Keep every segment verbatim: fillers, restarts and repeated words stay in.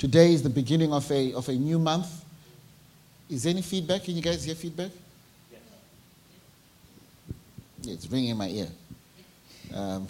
Today is the beginning of a of a new month. Is there any feedback? Can you guys hear feedback? Yes. Yeah, it's ringing in my ear. Um,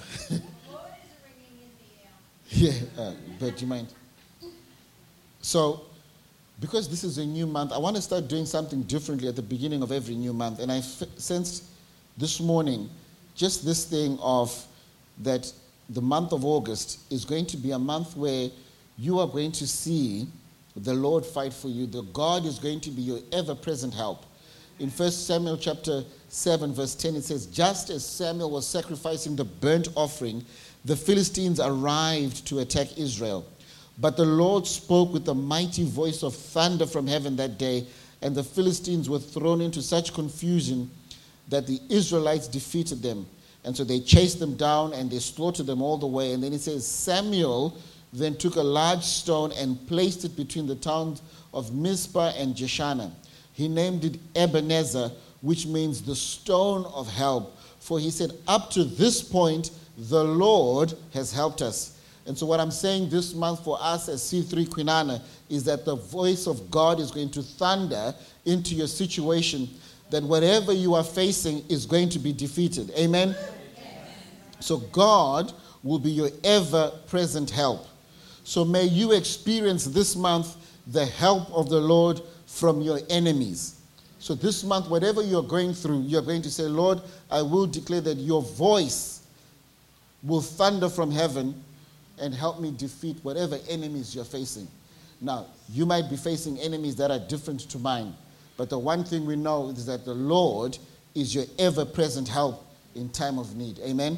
yeah, uh, but do you mind? So, because this is a new month, I want to start doing something differently at the beginning of every new month. And I f- sensed this morning just this thing of that the month of August is going to be a month where you are going to see the Lord fight for you. The God is going to be your ever-present help. In First Samuel chapter seven, verse ten, it says, just as Samuel was sacrificing the burnt offering, the Philistines arrived to attack Israel. But the Lord spoke with a mighty voice of thunder from heaven that day, and the Philistines were thrown into such confusion that the Israelites defeated them. And so they chased them down and they slaughtered them all the way. And then it says, Samuel then took a large stone and placed it between the towns of Mizpah and Jeshanah. He named it Ebenezer, which means the stone of help. For he said, up to this point, the Lord has helped us. And so what I'm saying this month for us as C three Kwinana is that the voice of God is going to thunder into your situation, that whatever you are facing is going to be defeated. Amen? So God will be your ever-present help. So may you experience this month the help of the Lord from your enemies. So this month, whatever you're going through, you're going to say, Lord, I will declare that your voice will thunder from heaven and help me defeat whatever enemies you're facing. Now, you might be facing enemies that are different to mine, but the one thing we know is that the Lord is your ever-present help in time of need. Amen?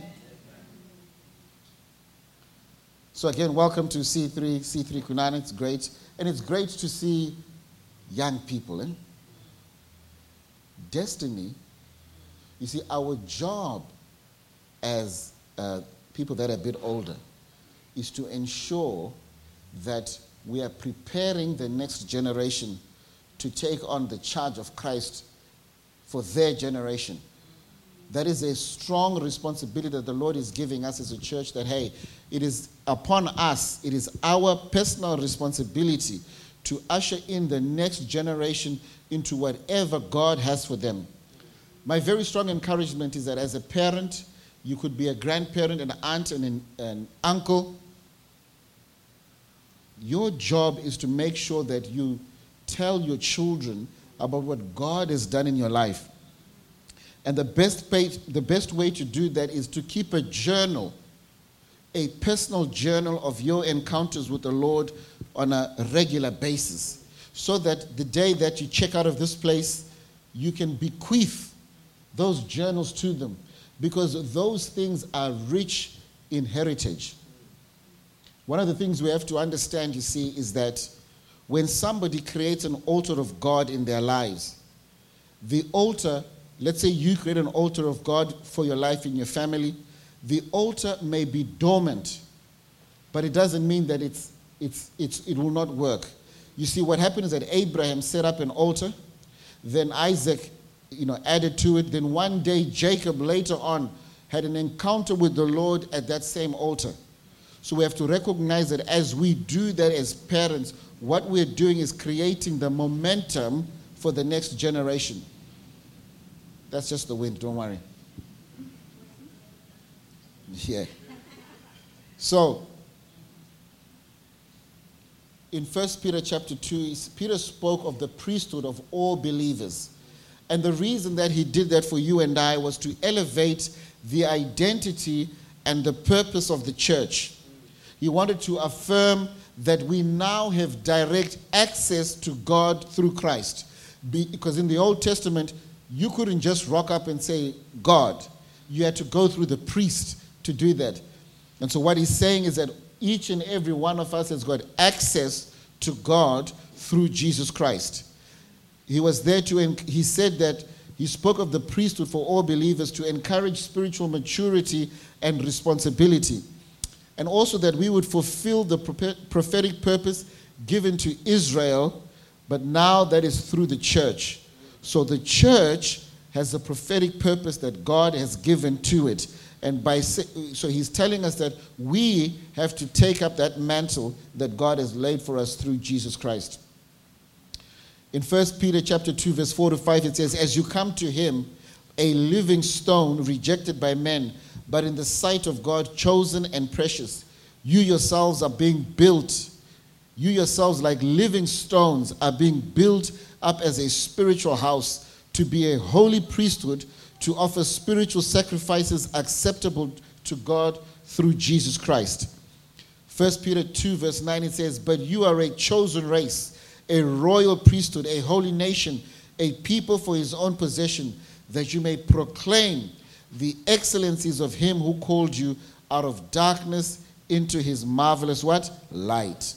So again, welcome to C three, C three Kwinana. It's great. And it's great to see young people. Eh? Destiny, you see, our job as uh, people that are a bit older is to ensure that we are preparing the next generation to take on the charge of Christ for their generation. That is a strong responsibility that the Lord is giving us as a church, that, hey, it is upon us, it is our personal responsibility to usher in the next generation into whatever God has for them. My very strong encouragement is that as a parent, you could be a grandparent, an aunt, and an, an uncle. Your job is to make sure that you tell your children about what God has done in your life. And the best, pay, the best way to do that is to keep a journal, a personal journal of your encounters with the Lord on a regular basis, so that the day that you check out of this place, you can bequeath those journals to them, because those things are rich in heritage. One of the things we have to understand, you see, is that when somebody creates an altar of God in their lives, the altar, let's say you create an altar of God for your life in your family, the altar may be dormant, but it doesn't mean that it's, it's, it's, it will not work. You see, what happened is that Abraham set up an altar, then Isaac, you know, added to it. Then one day, Jacob later on had an encounter with the Lord at that same altar. So we have to recognize that as we do that as parents, what we're doing is creating the momentum for the next generation. That's just the wind, don't worry. Yeah. So, in First Peter chapter two, Peter spoke of the priesthood of all believers. And the reason that he did that for you and I was to elevate the identity and the purpose of the church. He wanted to affirm that we now have direct access to God through Christ. Because in the Old Testament, you couldn't just rock up and say, God. You had to go through the priest to do that. And so what he's saying is that each and every one of us has got access to God through Jesus Christ. He was there to, he said that he spoke of the priesthood for all believers to encourage spiritual maturity and responsibility. And also that we would fulfill the prophetic purpose given to Israel, but now that is through the church. So the church has a prophetic purpose that God has given to it. And by so he's telling us that we have to take up that mantle that God has laid for us through Jesus Christ. In First Peter chapter two, verse four to five, it says, as you come to him, a living stone rejected by men, but in the sight of God chosen and precious, you yourselves are being built. You yourselves, like living stones, are being built up as a spiritual house to be a holy priesthood, to offer spiritual sacrifices acceptable to God through Jesus Christ. First Peter two, verse nine, it says, but you are a chosen race, a royal priesthood, a holy nation, a people for his own possession, that you may proclaim the excellencies of him who called you out of darkness into his marvelous what? Light.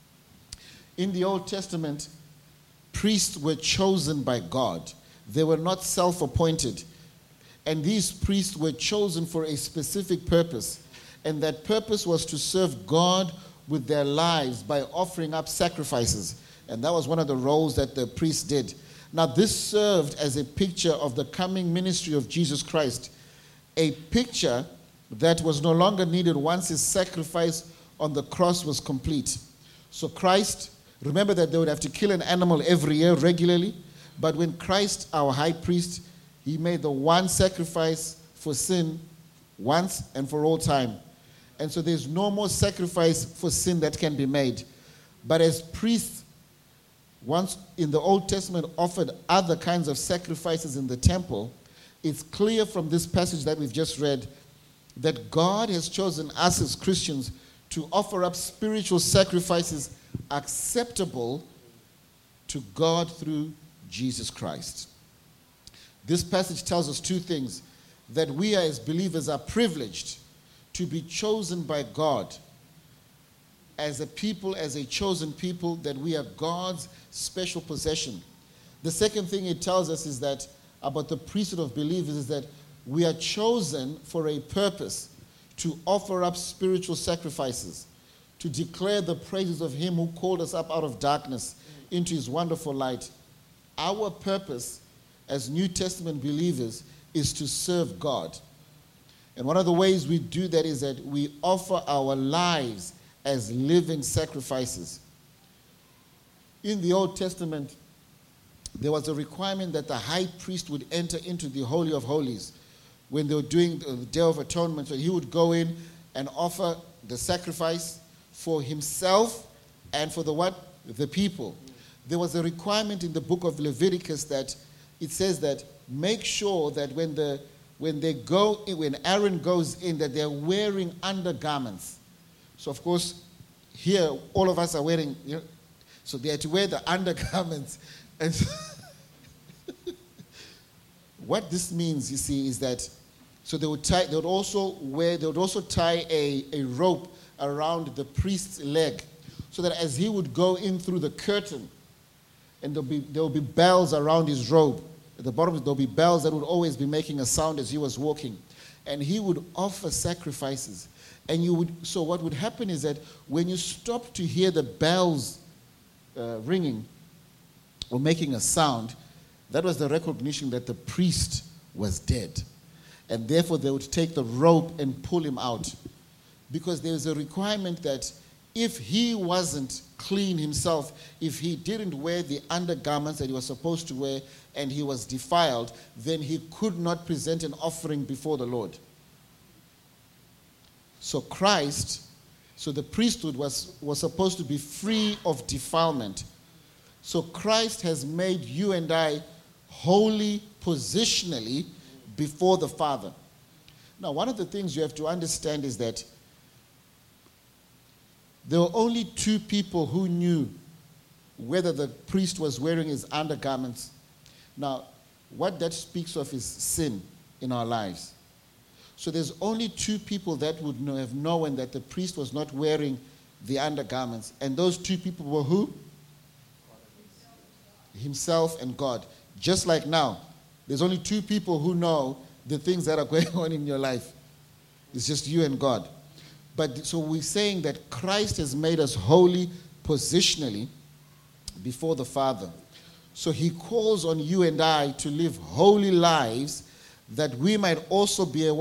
In the Old Testament, priests were chosen by God. They were not self-appointed. And these priests were chosen for a specific purpose. And that purpose was to serve God with their lives by offering up sacrifices. And that was one of the roles that the priests did. Now, this served as a picture of the coming ministry of Jesus Christ, a picture that was no longer needed once his sacrifice on the cross was complete. So Christ, remember that they would have to kill an animal every year regularly, but when Christ, our high priest, he made the one sacrifice for sin once and for all time. And so there's no more sacrifice for sin that can be made. But as priests, once in the Old Testament offered other kinds of sacrifices in the temple, it's clear from this passage that we've just read that God has chosen us as Christians to offer up spiritual sacrifices acceptable to God through Jesus Christ. This passage tells us two things: that we as believers are privileged to be chosen by God as a people, as a chosen people, that we are God's special possession. The second thing it tells us is that about the priesthood of believers is that we are chosen for a purpose, to offer up spiritual sacrifices, to declare the praises of him who called us up out of darkness into his wonderful light. Our purpose as New Testament believers is to serve God. And one of the ways we do that is that we offer our lives as living sacrifices. In the Old Testament, there was a requirement that the high priest would enter into the Holy of Holies when they were doing the Day of Atonement. So he would go in and offer the sacrifice for himself and for the what? The people. There was a requirement in the book of Leviticus that it says that make sure that when the when they go in, when Aaron goes in, that they're wearing undergarments. So of course, here all of us are wearing, you know, so they had to wear the undergarments. And so what this means, you see, is that so they would tie, they would also wear, they would also tie a, a rope around the priest's leg, so that as he would go in through the curtain, and there'll be there will be bells around his robe. At the bottom, there'll be bells that would always be making a sound as he was walking. And he would offer sacrifices. And you would, so what would happen is that when you stop to hear the bells uh, ringing or making a sound, that was the recognition that the priest was dead. And therefore they would take the rope and pull him out. Because there is a requirement that if he wasn't clean himself, if he didn't wear the undergarments that he was supposed to wear and he was defiled, then he could not present an offering before the Lord. So Christ, so the priesthood was, was supposed to be free of defilement. So Christ has made you and I holy positionally before the Father. Now, one of the things you have to understand is that there were only two people who knew whether the priest was wearing his undergarments. Now, what that speaks of is sin in our lives. So there's only two people that would know, have known that the priest was not wearing the undergarments. And those two people were who? Himself and God. Just like now, there's only two people who know the things that are going on in your life. It's just you and God. But so we're saying that Christ has made us holy positionally before the Father. So he calls on you and I to live holy lives that we might also be a what?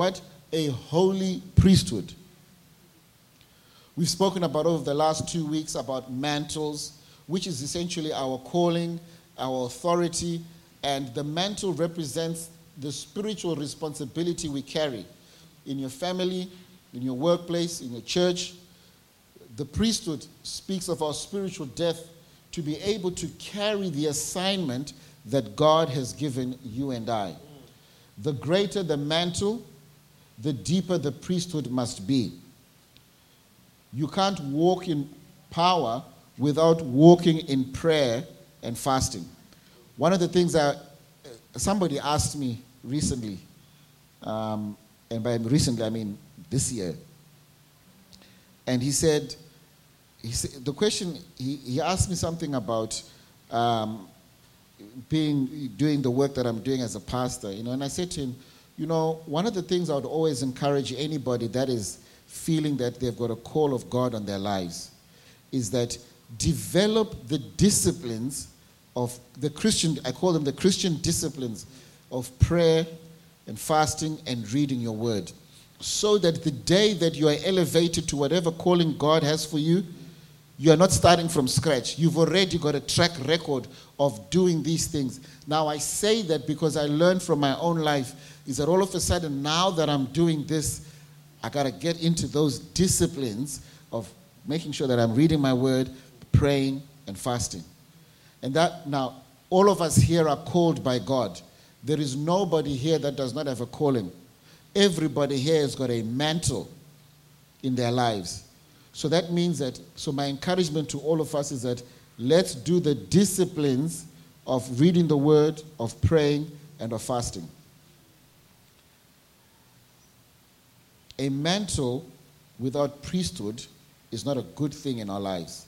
a holy priesthood. We've spoken about over the last two weeks about mantles, which is essentially our calling, our authority, and the mantle represents the spiritual responsibility we carry in your family, in your workplace, in your church. The priesthood speaks of our spiritual death to be able to carry the assignment that God has given you and I. The greater the mantle, the deeper the priesthood must be. You can't walk in power without walking in prayer and fasting. One of the things that somebody asked me recently, um, and by recently I mean this year, and he said, he said the question, he, he asked me something about um, being doing the work that I'm doing as a pastor, you know, and I said to him, you know, one of the things I would always encourage anybody that is feeling that they've got a call of God on their lives is that develop the disciplines of the Christian, I call them the Christian disciplines of prayer and fasting and reading your word, so that the day that you are elevated to whatever calling God has for you, you are not starting from scratch. You've already got a track record of doing these things. Now, I say that because I learned from my own life is that all of a sudden, now that I'm doing this, I got to get into those disciplines of making sure that I'm reading my word, praying, and fasting. And that, now, all of us here are called by God. There is nobody here that does not have a calling. Everybody here has got a mantle in their lives. So that means that, so my encouragement to all of us is that let's do the disciplines of reading the word, of praying, and of fasting. A mantle without priesthood is not a good thing in our lives.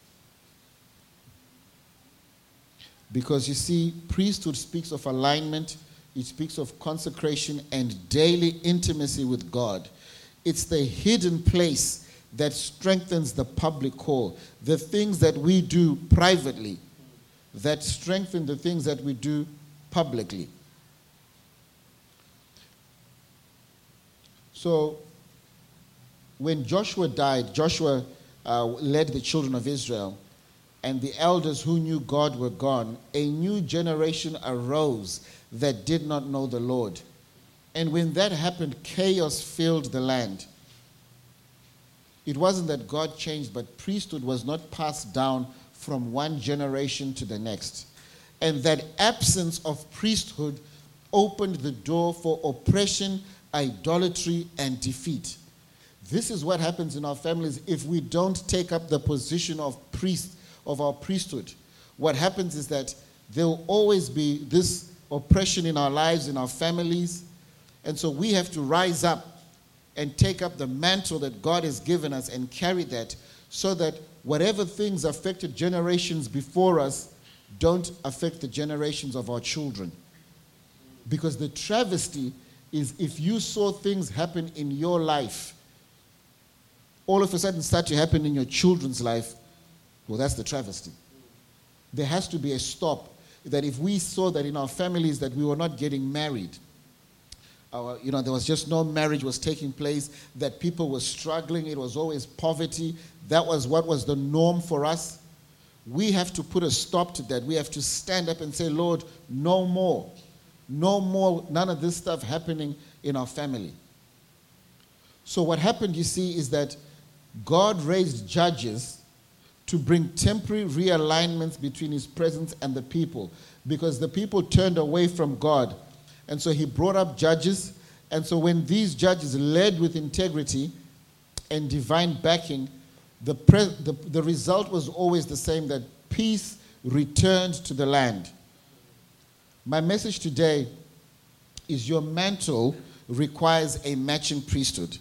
Because you see, priesthood speaks of alignment, it speaks of consecration and daily intimacy with God. It's the hidden place that strengthens the public call. The things that we do privately that strengthen the things that we do publicly. So, when Joshua died, Joshua uh, led the children of Israel, and the elders who knew God were gone. A new generation arose that did not know the Lord. And when that happened, chaos filled the land. It wasn't that God changed, but priesthood was not passed down from one generation to the next. And that absence of priesthood opened the door for oppression, idolatry, and defeat. This is what happens in our families if we don't take up the position of priest, of our priesthood. What happens is that there will always be this oppression in our lives, in our families. And so we have to rise up and take up the mantle that God has given us and carry that, so that whatever things affected generations before us don't affect the generations of our children. Because the travesty is if you saw things happen in your life, all of a sudden start to happen in your children's life, well, that's the travesty. There has to be a stop. That if we saw that in our families that we were not getting married, our, you know, there was just no marriage was taking place, that people were struggling, it was always poverty, that was what was the norm for us, we have to put a stop to that. We have to stand up and say, Lord, no more. No more, none of this stuff happening in our family. So what happened, you see, is that God raised judges to bring temporary realignments between his presence and the people, because the people turned away from God. And so he brought up judges. And so when these judges led with integrity and divine backing, the, pre- the, the result was always the same, that peace returned to the land. My message today is your mantle requires a matching priesthood.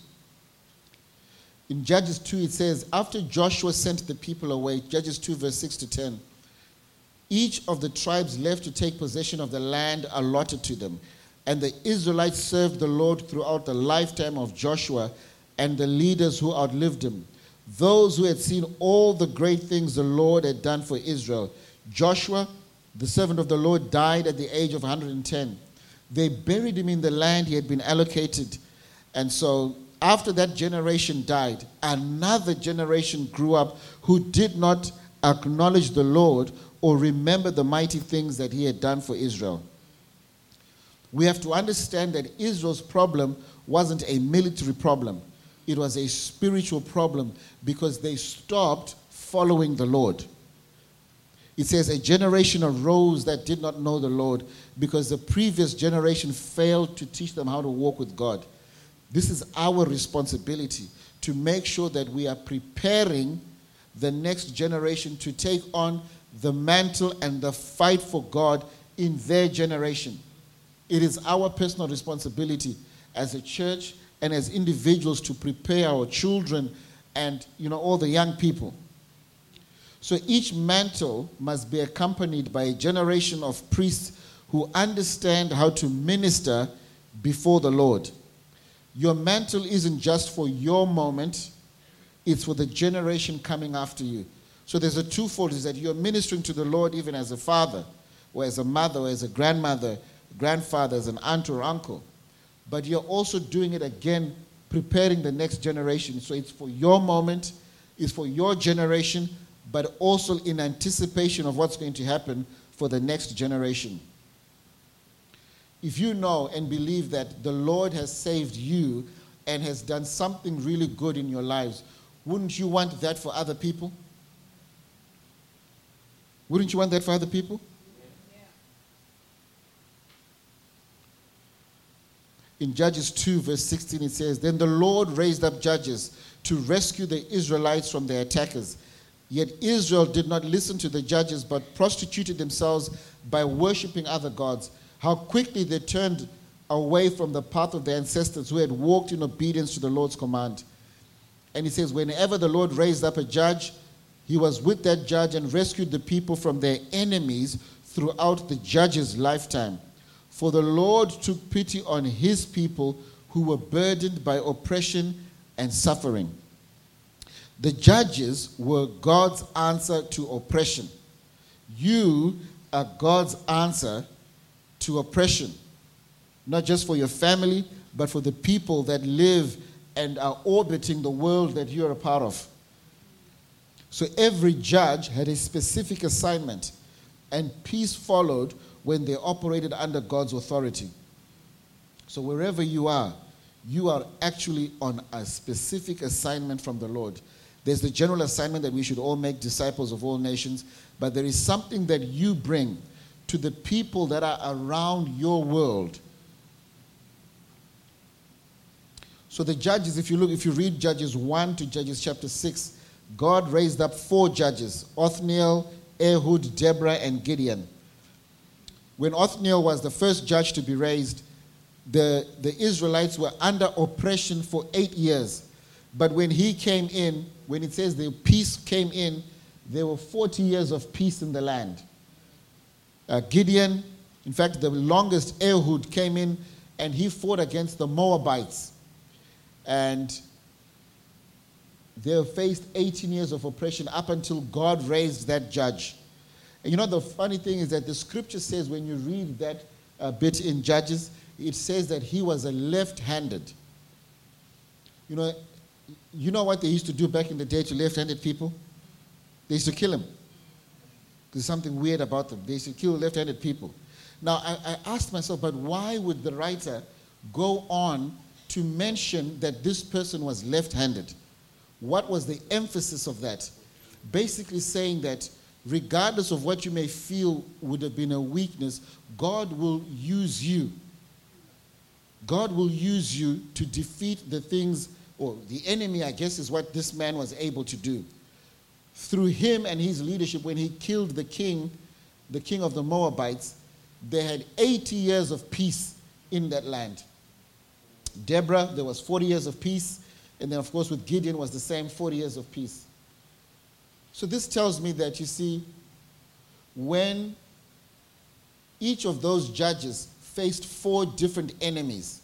In Judges two, it says, after Joshua sent the people away, Judges two, verse six to ten, each of the tribes left to take possession of the land allotted to them. And the Israelites served the Lord throughout the lifetime of Joshua and the leaders who outlived him, those who had seen all the great things the Lord had done for Israel. Joshua, the servant of the Lord, died at the age of one hundred ten. They buried him in the land he had been allocated, And so after that generation died, another generation grew up who did not acknowledge the Lord or remember the mighty things that he had done for Israel. We have to understand that Israel's problem wasn't a military problem. It was a spiritual problem because they stopped following the Lord. It says a generation arose that did not know the Lord because the previous generation failed to teach them how to walk with God. This is our responsibility to make sure that we are preparing the next generation to take on the mantle and the fight for God in their generation. It is our personal responsibility as a church and as individuals to prepare our children and, you know, all the young people. So each mantle must be accompanied by a generation of priests who understand how to minister before the Lord. Your mantle isn't just for your moment, it's for the generation coming after you. So there's a twofold, is that you're ministering to the Lord even as a father, or as a mother, or as a grandmother, grandfather, as an aunt or uncle. But you're also doing it again, preparing the next generation. So it's for your moment, it's for your generation, but also in anticipation of what's going to happen for the next generation. If you know and believe that the Lord has saved you and has done something really good in your lives, wouldn't you want that for other people? Wouldn't you want that for other people? In Judges two, verse sixteen, it says, "Then the Lord raised up judges to rescue the Israelites from their attackers. Yet Israel did not listen to the judges, but prostituted themselves by worshiping other gods. How quickly they turned away from the path of their ancestors who had walked in obedience to the Lord's command." And he says, whenever the Lord raised up a judge, he was with that judge and rescued the people from their enemies throughout the judge's lifetime. For the Lord took pity on his people who were burdened by oppression and suffering. The judges were God's answer to oppression. You are God's answer to oppression. Not just for your family, but for the people that live and are orbiting the world that you're a part of. So every judge had a specific assignment, and peace followed when they operated under God's authority. So wherever you are, you are actually on a specific assignment from the Lord. There's the general assignment that we should all make disciples of all nations, but there is something that you bring to the people that are around your world. So the judges, if you look, if you read Judges one to Judges chapter six, God raised up four judges: Othniel, Ehud, Deborah, and Gideon. When Othniel was the first judge to be raised, the, the Israelites were under oppression for eight years. But when he came in, when it says the peace came in, there were forty years of peace in the land. Uh, Gideon, in fact, the longest, Ehud, came in and he fought against the Moabites. And they faced eighteen years of oppression up until God raised that judge. And you know, the funny thing is that the scripture says, when you read that uh, bit in Judges, it says that he was a left-handed. You know, you know what they used to do back in the day to left-handed people? They used to kill them. There's something weird about them. They used to kill left-handed people. Now, I, I asked myself, but why would the writer go on to mention that this person was left-handed? What was the emphasis of that? Basically saying that regardless of what you may feel would have been a weakness, God will use you. God will use you to defeat the things, or the enemy, I guess, is what this man was able to do. Through him and his leadership, when he killed the king, the king of the Moabites, they had eighty years of peace in that land. Deborah, there was forty years of peace. And then, of course, with Gideon was the same, forty years of peace. So this tells me that, you see, when each of those judges faced four different enemies,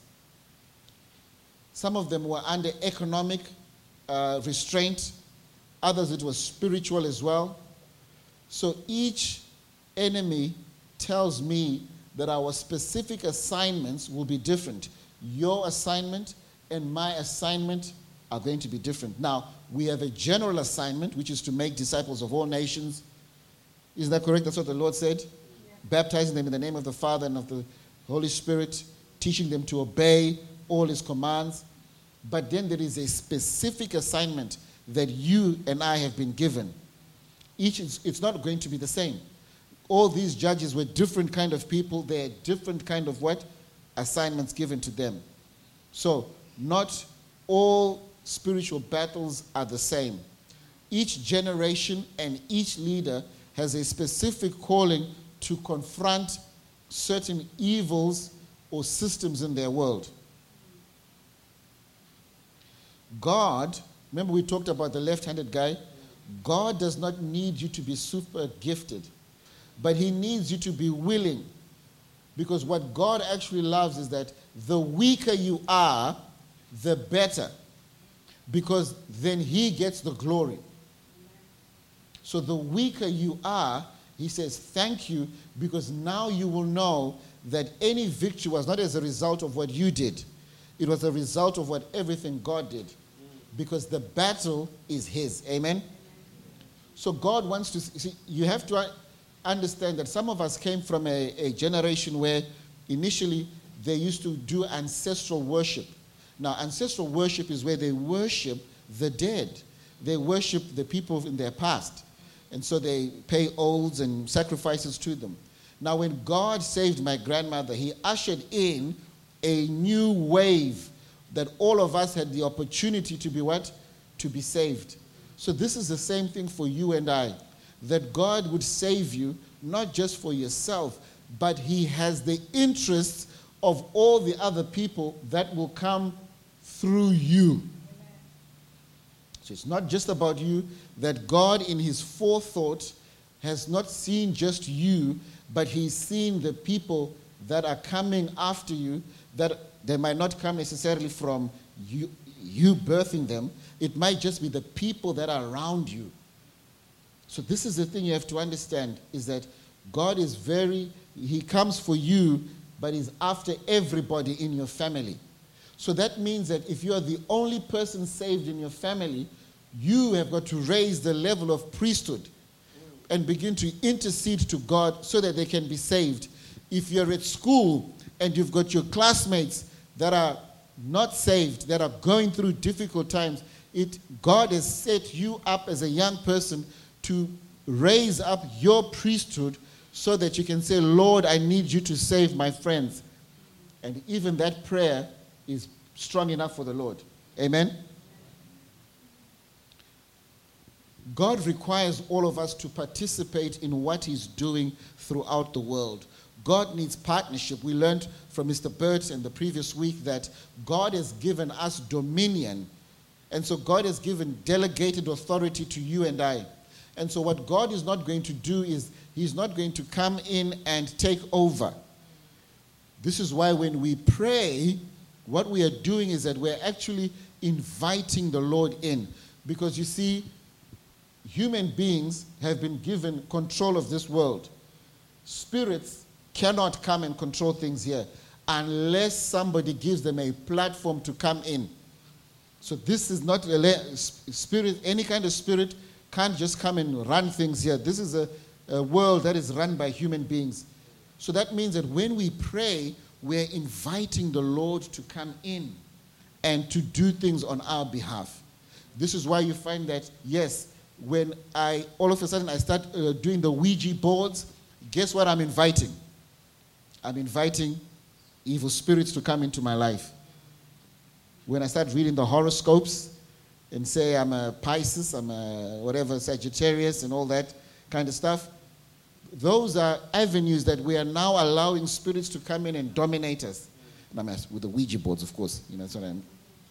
some of them were under economic uh, restraint, others it was spiritual as well. So each enemy tells me that our specific assignments will be different. Your assignment and my assignment are going to be different. Now, we have a general assignment, which is to make disciples of all nations. Is that correct? That's what the Lord said? Yeah. Baptizing them in the name of the Father and of the Holy Spirit, teaching them to obey all his commands. But then there is a specific assignment that you and I have been given. Each is, it's not going to be the same. All these judges were different kind of people. They had different kind of what? Assignments given to them. So, not all spiritual battles are the same. Each generation and each leader has a specific calling to confront certain evils or systems in their world. God, remember we talked about the left-handed guy? God does not need you to be super gifted, but he needs you to be willing. Because what God actually loves is that the weaker you are, the better. Because then he gets the glory. So the weaker you are, he says, thank you, because now you will know that any victory was not as a result of what you did. It was a result of what everything God did. Because the battle is his. Amen? So God wants to see, you have to understand that some of us came from a, a generation where initially they used to do ancestral worship. Now, ancestral worship is where they worship the dead. They worship the people in their past. And so they pay oaths and sacrifices to them. Now, when God saved my grandmother, he ushered in a new wave that all of us had the opportunity to be what? To be saved. So this is the same thing for you and I. That God would save you, not just for yourself, but he has the interests of all the other people that will come through you. So it's not just about you, that God in his forethought has not seen just you, but he's seen the people that are coming after you, that they might not come necessarily from you, you birthing them. It might just be the people that are around you. So this is the thing you have to understand, is that God is very, he comes for you, but he's after everybody in your family. So that means that if you are the only person saved in your family, you have got to raise the level of priesthood and begin to intercede to God so that they can be saved. If you're at school and you've got your classmates that are not saved, that are going through difficult times, it, God has set you up as a young person to raise up your priesthood so that you can say, Lord, I need you to save my friends. And even that prayer is strong enough for the Lord. Amen? God requires all of us to participate in what he's doing throughout the world. God needs partnership. We learned from Mister Burt in the previous week that God has given us dominion. And so God has given delegated authority to you and I. And so what God is not going to do is he's not going to come in and take over. This is why when we pray, what we are doing is that we're actually inviting the Lord in. Because you see, human beings have been given control of this world. Spirits cannot come and control things here unless somebody gives them a platform to come in. So this is not a spirit, any kind of spirit can't just come and run things here. This is a, a world that is run by human beings. So that means that when we pray, we're inviting the Lord to come in and to do things on our behalf. This is why you find that, yes, when I, all of a sudden I start uh, doing the Ouija boards, guess what I'm inviting? I'm inviting evil spirits to come into my life. When I start reading the horoscopes and say I'm a Pisces, I'm a whatever, Sagittarius and all that kind of stuff, those are avenues that we are now allowing spirits to come in and dominate us. And I'm with the Ouija boards, of course. You know, that's what I'm.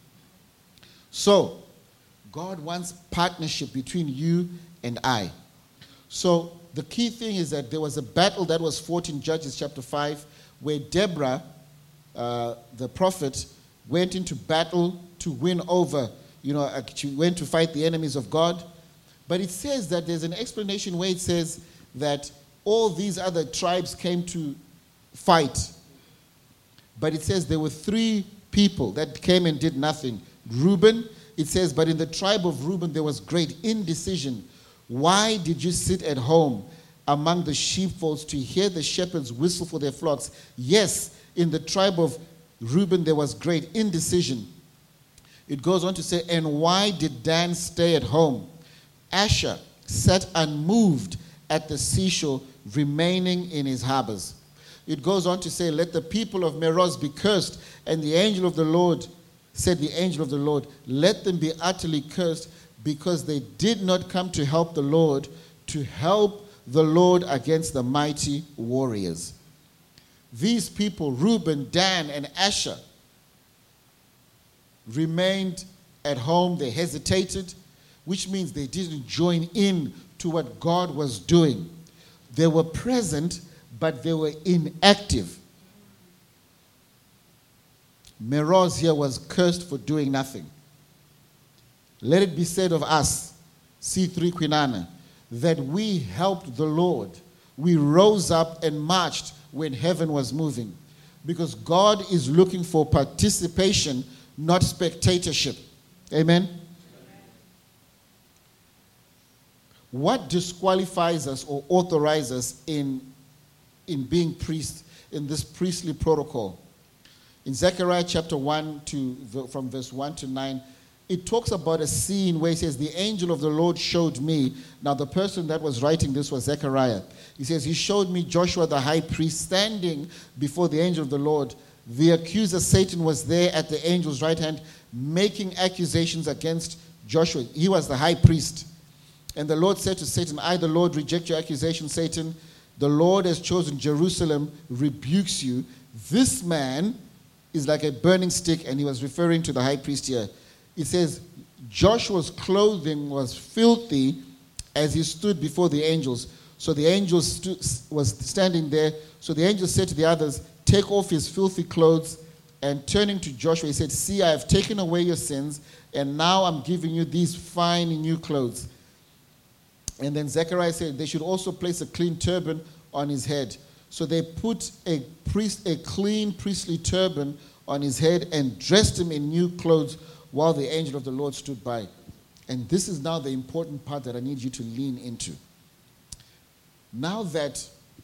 So, God wants partnership between you and I. So, the key thing is that there was a battle that was fought in Judges chapter five, where Deborah, uh, the prophet, went into battle to win over, you know, she went to fight the enemies of God. But it says that there's an explanation where it says that all these other tribes came to fight. But it says there were three people that came and did nothing. Reuben, it says, but in the tribe of Reuben there was great indecision. Why did you sit at home among the sheepfolds to hear the shepherds whistle for their flocks? Yes, in the tribe of Reuben there was great indecision. It goes on to say, and why did Dan stay at home? Asher sat unmoved at the seashore, remaining in his harbors. It goes on to say, let the people of Meroz be cursed. And the angel of the Lord, said the angel of the Lord, let them be utterly cursed, because they did not come to help the Lord, to help the Lord against the mighty warriors. These people, Reuben, Dan, and Asher, remained at home. They hesitated, which means they didn't join in to what God was doing. They were present, but they were inactive. Meroz here was cursed for doing nothing. Let it be said of us, C three Kwinana, that we helped the Lord. We rose up and marched when heaven was moving, because God is looking for participation, not spectatorship. Amen? Amen. What disqualifies us or authorizes us in, in being priests, in this priestly protocol? In Zechariah chapter one, to, from verse one to nine, it talks about a scene where it says, the angel of the Lord showed me. Now the person that was writing this was Zechariah. He says, he showed me Joshua the high priest standing before the angel of the Lord. The accuser Satan was there at the angel's right hand, making accusations against Joshua. He was the high priest. And the Lord said to Satan, I, the Lord, reject your accusation, Satan. The Lord has chosen Jerusalem, rebukes you. This man is like a burning stick, and he was referring to the high priest here. It says, Joshua's clothing was filthy as he stood before the angels. So the angel stu- was standing there. So the angel said to the others, take off his filthy clothes. And turning to Joshua, he said, see, I have taken away your sins, and now I'm giving you these fine new clothes. And then Zechariah said they should also place a clean turban on his head. So they put a priest, a clean priestly turban on his head and dressed him in new clothes while the angel of the Lord stood by. And this is now the important part that I need you to lean into. Now that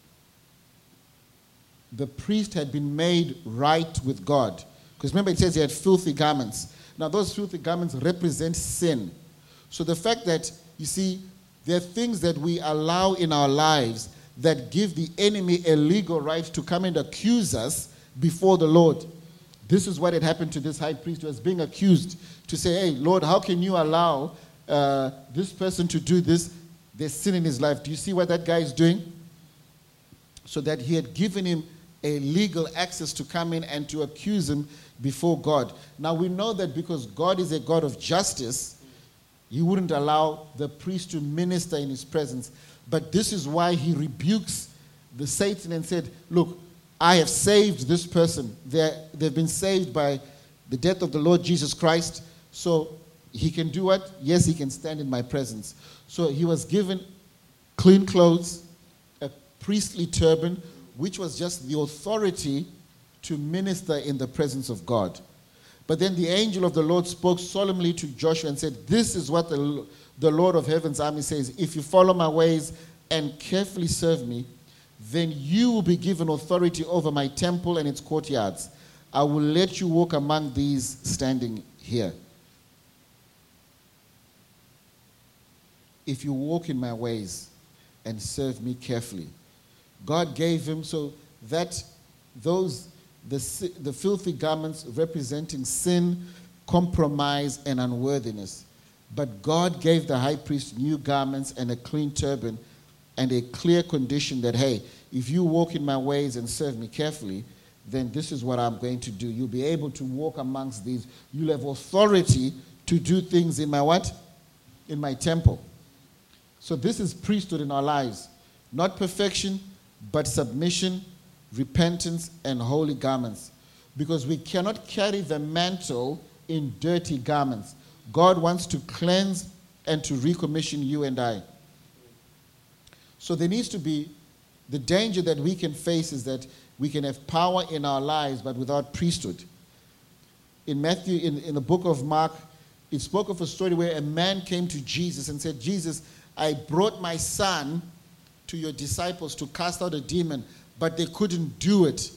the priest had been made right with God, because remember it says he had filthy garments. Now those filthy garments represent sin. So the fact that, you see, there are things that we allow in our lives that give the enemy a legal right to come and accuse us before the Lord. This is what had happened to this high priest who was being accused, to say, hey, Lord, how can you allow uh, this person to do this? There's sin in his life. Do you see what that guy is doing? So that he had given him a legal access to come in and to accuse him before God. Now we know that because God is a God of justice, he wouldn't allow the priest to minister in his presence. But this is why he rebukes the Satan and said, look, I have saved this person. They're, they've been saved by the death of the Lord Jesus Christ. So he can do what? Yes, he can stand in my presence. So he was given clean clothes, a priestly turban, which was just the authority to minister in the presence of God. But then the angel of the Lord spoke solemnly to Joshua and said, this is what the, the Lord of heaven's army says. If you follow my ways and carefully serve me, then you will be given authority over my temple and its courtyards. I will let you walk among these standing here. If you walk in my ways and serve me carefully. God gave him so that those, the, the filthy garments representing sin, compromise, and unworthiness. But God gave the high priest new garments and a clean turban and a clear condition that, hey, if you walk in my ways and serve me carefully, then this is what I'm going to do. You'll be able to walk amongst these. You'll have authority to do things in my what? In my temple. So this is priesthood in our lives. Not perfection, but submission, repentance, and holy garments. Because we cannot carry the mantle in dirty garments. God wants to cleanse and to recommission you and I. So there needs to be, the danger that we can face is that we can have power in our lives but without priesthood. in Matthew, in, in the book of Mark, it spoke of a story where a man came to Jesus and said, Jesus, I brought my son to your disciples to cast out a demon, but they couldn't do it.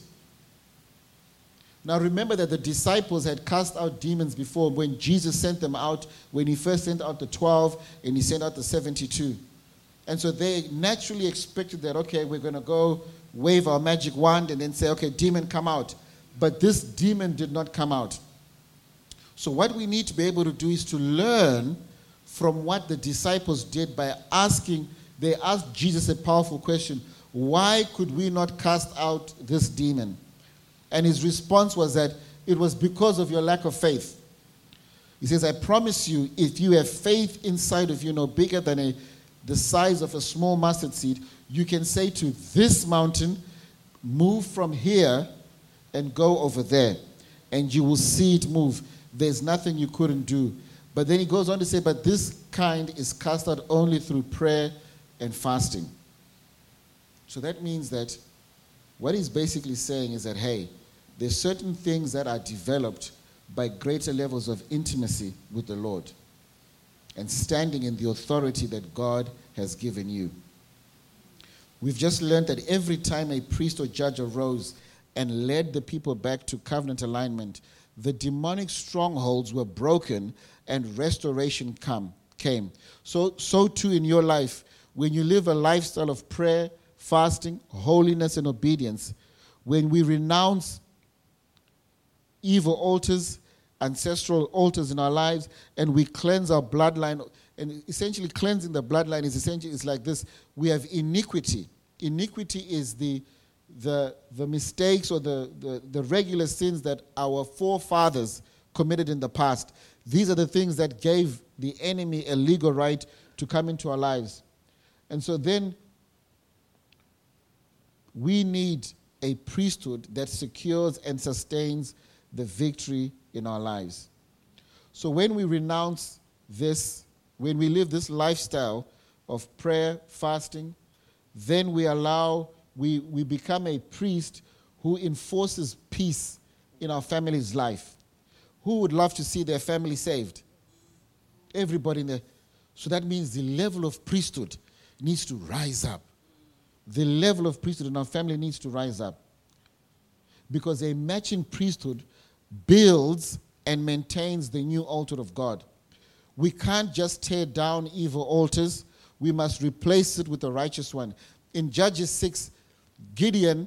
Now remember that the disciples had cast out demons before when Jesus sent them out, when he first sent out the twelve and he sent out the seventy-two. And so they naturally expected that, okay, we're going to go wave our magic wand and then say, okay, demon, come out. But this demon did not come out. So what we need to be able to do is to learn from what the disciples did by asking, they asked Jesus a powerful question, why could we not cast out this demon? And his response was that it was because of your lack of faith. He says, I promise you, if you have faith inside of you, no bigger than a, the size of a small mustard seed, you can say to this mountain, move from here and go over there, and you will see it move. There's nothing you couldn't do. But then he goes on to say, but this kind is cast out only through prayer and fasting. So that means that what he's basically saying is that, hey, there's certain things that are developed by greater levels of intimacy with the Lord and standing in the authority that God has given you. We've just learned that every time a priest or judge arose and led the people back to covenant alignment, the demonic strongholds were broken and restoration come, came. So, so too in your life, when you live a lifestyle of prayer, fasting, holiness, and obedience, when we renounce evil altars, ancestral altars in our lives, and we cleanse our bloodline, and essentially cleansing the bloodline is essentially is like this. We have iniquity. Iniquity is the the the mistakes or the, the, the regular sins that our forefathers committed in the past. These are the things that gave the enemy a legal right to come into our lives. And so then we need a priesthood that secures and sustains the victory in our lives. So when we renounce this, when we live this lifestyle of prayer, fasting, then we allow, we, we become a priest who enforces peace in our family's life. Who would love to see their family saved? Everybody in there. So that means the level of priesthood needs to rise up. The level of priesthood in our family needs to rise up. Because a matching priesthood builds and maintains the new altar of God. We can't just tear down evil altars. We must replace it with a righteous one. In Judges six, Gideon,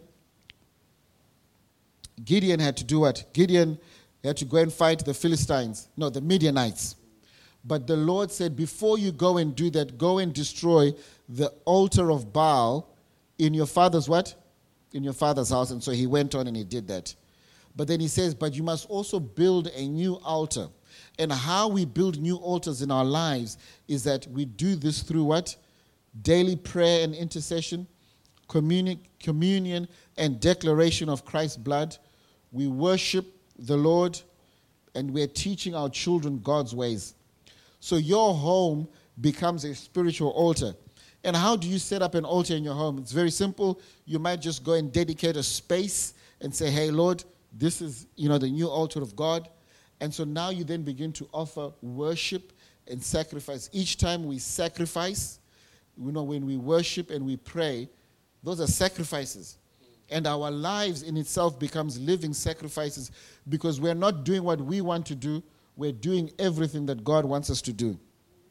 Gideon had to do what? Gideon had to go and fight the Philistines. No, the Midianites. But the Lord said, before you go and do that, go and destroy the altar of Baal in your father's what? In your father's house. And so he went on and he did that. But then he says, but you must also build a new altar. And how we build new altars in our lives is that we do this through what? Daily prayer and intercession, communion, communion and declaration of Christ's blood. We worship the Lord, and we're teaching our children God's ways. So your home becomes a spiritual altar. And how do you set up an altar in your home? It's very simple. You might just go and dedicate a space and say, hey, Lord, this is, you know, the new altar of God. And so now you then begin to offer worship and sacrifice. Each time we sacrifice, you know, when we worship and we pray, those are sacrifices. And our lives in itself becomes living sacrifices because we're not doing what we want to do. We're doing everything that God wants us to do.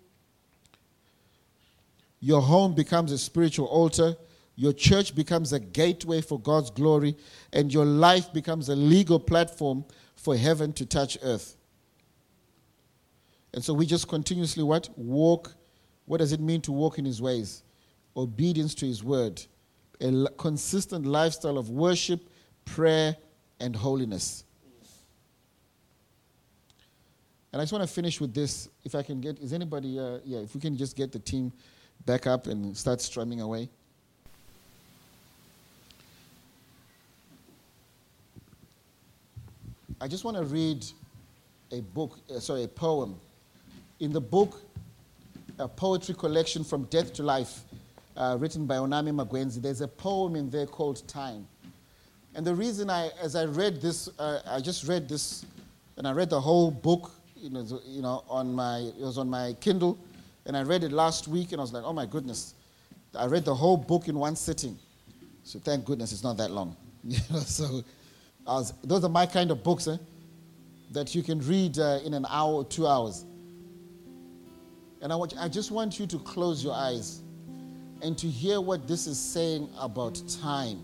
Your home becomes a spiritual altar. Your church becomes a gateway for God's glory. And your life becomes a legal platform for heaven to touch earth. And so we just continuously what? Walk. What does it mean to walk in his ways? Obedience to his word. A l- consistent lifestyle of worship, prayer, and holiness. And I just want to finish with this. If I can get, is anybody, uh, yeah, if we can just get the team back up and start strumming away. I just want to read a book, uh, sorry, a poem. In the book, a poetry collection From Death to Life, uh, written by Onami Magwenzi, there's a poem in there called Time. And the reason I, as I read this, uh, I just read this and I read the whole book, you know, you know, on my, it was on my Kindle, and I read it last week, and I was like, oh my goodness. I read the whole book in one sitting. So thank goodness it's not that long. You know, so I was, those are my kind of books, eh, that you can read uh, in an hour or two hours. And I, want, I just want you to close your eyes and to hear what this is saying about time.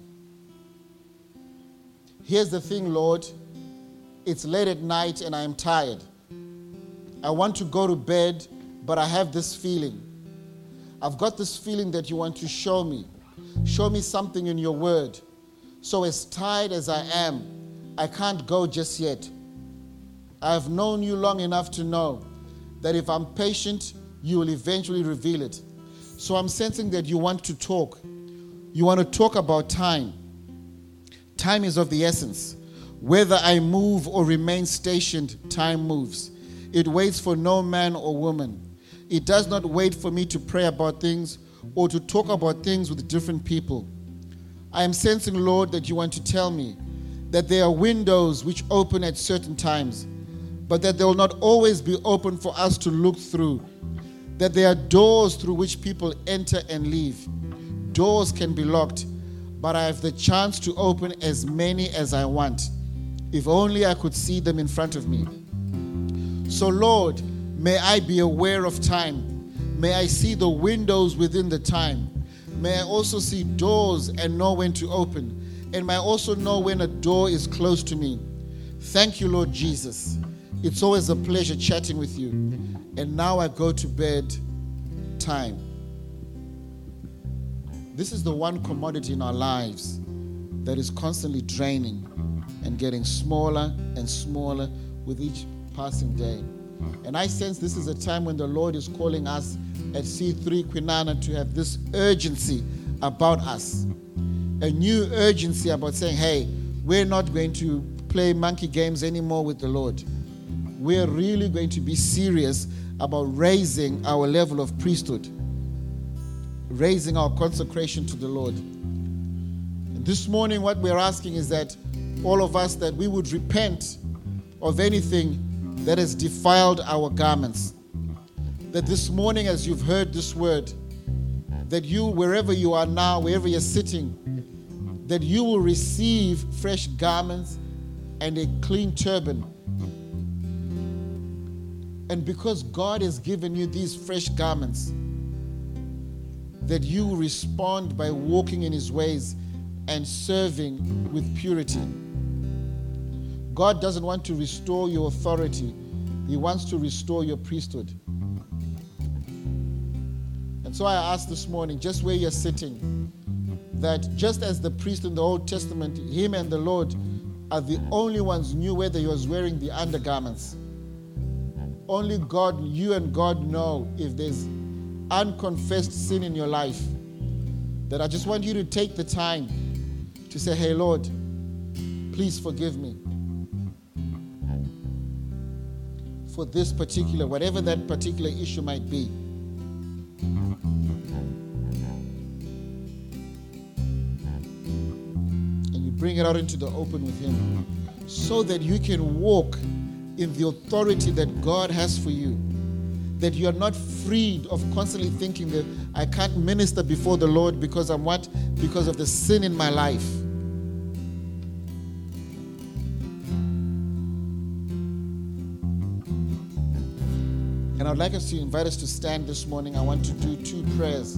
Here's the thing, Lord. It's late at night and I'm tired. I want to go to bed, but I have this feeling. I've got this feeling that you want to show me. Show me something in your word. So as tired as I am, I can't go just yet. I've known you long enough to know that if I'm patient, you will eventually reveal it. So I'm sensing that you want to talk. You want to talk about time. Time is of the essence. Whether I move or remain stationed, time moves. It waits for no man or woman. It does not wait for me to pray about things or to talk about things with different people. I am sensing, Lord, that you want to tell me that there are windows which open at certain times, but that they will not always be open for us to look through. That there are doors through which people enter and leave. Doors can be locked, but I have the chance to open as many as I want. If only I could see them in front of me. So, Lord, may I be aware of time. May I see the windows within the time. May I also see doors and know when to open. And may I also know when a door is close to me. Thank you, Lord Jesus. It's always a pleasure chatting with you. And now I go to bed. Time. This is the one commodity in our lives that is constantly draining and getting smaller and smaller with each passing day. And I sense this is a time when the Lord is calling us at C three Kwinana to have this urgency about us. A new urgency about saying, hey, we're not going to play monkey games anymore with the Lord. We're really going to be serious about raising our level of priesthood, raising our consecration to the Lord. And this morning, what we're asking is that all of us, that we would repent of anything that has defiled our garments. That this morning, as you've heard this word, that you, wherever you are now, wherever you're sitting, that you will receive fresh garments and a clean turban. And because God has given you these fresh garments, that you respond by walking in his ways and serving with purity. God doesn't want to restore your authority. He wants to restore your priesthood. And so I ask this morning, just where you're sitting, that just as the priest in the Old Testament, him and the Lord are the only ones who knew whether he was wearing the undergarments. Only God, you and God know if there's unconfessed sin in your life. That I just want you to take the time to say, hey, Lord, please forgive me for this particular, whatever that particular issue might be. And you bring it out into the open with him so that you can walk in the authority that God has for you. That you are not freed of constantly thinking that I can't minister before the Lord because I'm what? Because of the sin in my life. And I'd like us to invite us to stand this morning. I want to do two prayers.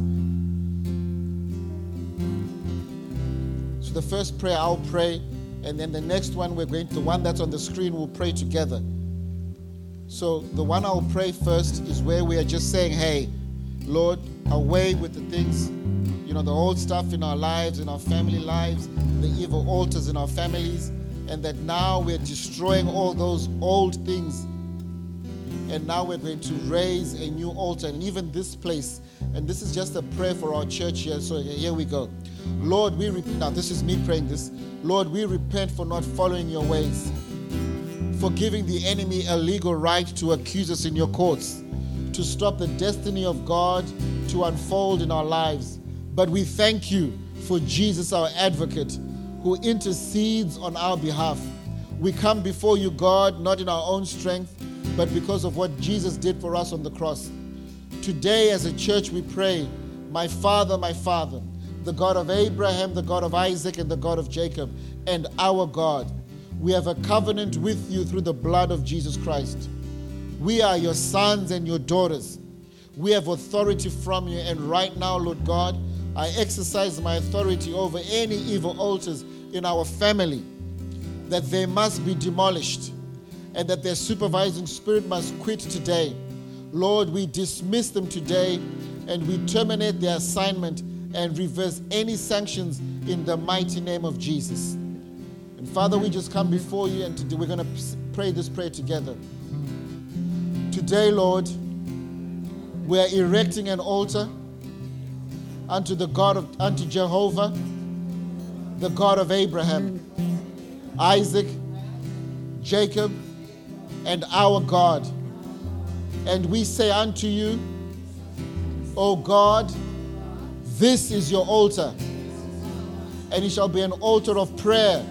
So the first prayer I'll pray, and then the next one we're going to, the one that's on the screen, we'll pray together. So the one I'll pray first is where we are just saying, hey, Lord, away with the things, you know, the old stuff in our lives, in our family lives, the evil altars in our families, and that now we're destroying all those old things. And now we're going to raise a new altar, and even this place. And this is just a prayer for our church here. So here we go. Lord, we repent. Now this is me praying this. Lord, we repent for not following your ways, for giving the enemy a legal right to accuse us in your courts, to stop the destiny of God to unfold in our lives. But we thank you for Jesus, our advocate, who intercedes on our behalf. We come before you, God, not in our own strength, but because of what Jesus did for us on the cross. Today, as a church, we pray, my Father, my Father, the God of Abraham, the God of Isaac, and the God of Jacob, and our God. We have a covenant with you through the blood of Jesus Christ. We are your sons and your daughters. We have authority from you, and right now, Lord God, I exercise my authority over any evil altars in our family, that they must be demolished and that their supervising spirit must quit today. Lord, we dismiss them today and we terminate their assignment and reverse any sanctions in the mighty name of Jesus. And Father, we just come before you, and today we're going to pray this prayer together. Today, Lord, we are erecting an altar unto the God of, unto Jehovah, the God of Abraham, Isaac, Jacob, and our God. And we say unto you, O God, this is your altar, and it shall be an altar of prayer,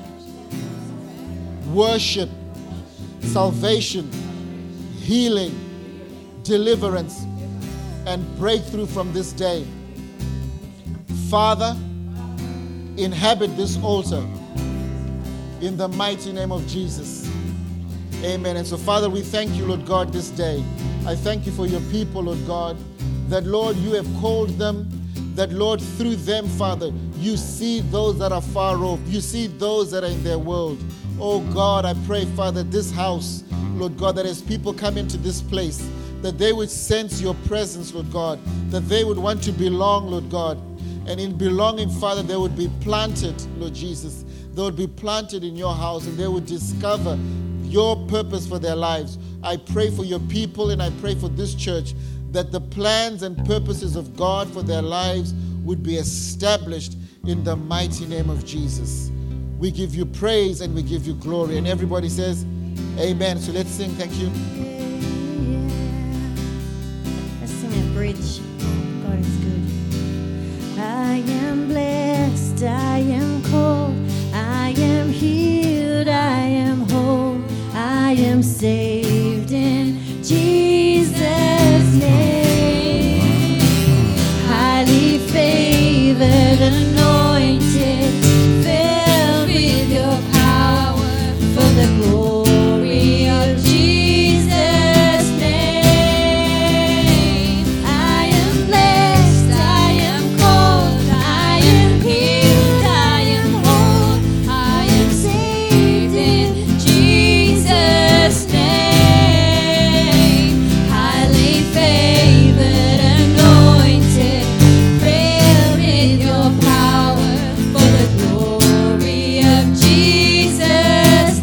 worship, salvation, healing, deliverance, and breakthrough from this day. Father, inhabit this altar in the mighty name of Jesus. Amen. And so, Father, we thank you, Lord God, this day. I thank you for your people, Lord God, that, Lord, you have called them, that, Lord, through them, Father, you see those that are far off. You see those that are in their world. Oh, God, I pray, Father, this house, Lord God, that as people come into this place, that they would sense your presence, Lord God, that they would want to belong, Lord God. And in belonging, Father, they would be planted, Lord Jesus. They would be planted in your house, and they would discover your purpose for their lives. I pray for your people, and I pray for this church, that the plans and purposes of God for their lives would be established in the mighty name of Jesus. We give you praise and we give you glory. And everybody says, amen. So let's sing. Thank you. Let's sing a bridge. God is good. I am blessed, I am called, I am healed, I am whole, I am saved in Jesus' name. Highly favored, anointed, filled with your power for the glory of Jesus' name. I am blessed, I am called, I am healed, I am whole, I am saved in Jesus' name. Highly favored, anointed, filled with your power for the glory of Jesus'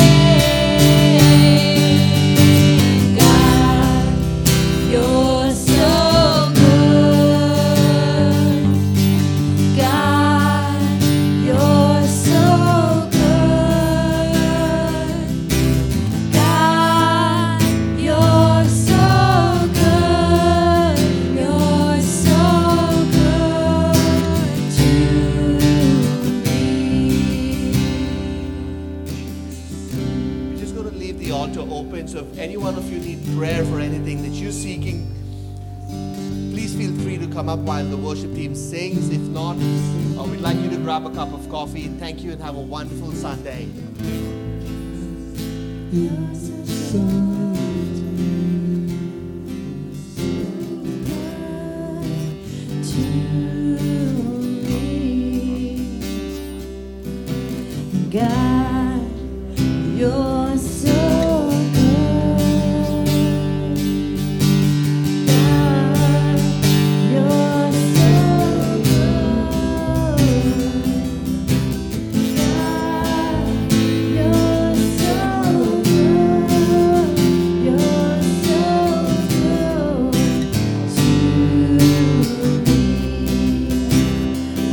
name. God, you're so good. God, you're so good. God, you're so good. You're so good to me. We're just going to leave the altar open. So if any one of you need prayer for anything that you're seeking, please feel free to come up while the worship team sings. If not, uh, we'd like you to grab a cup of coffee. Thank you and have a wonderful Sunday. You're so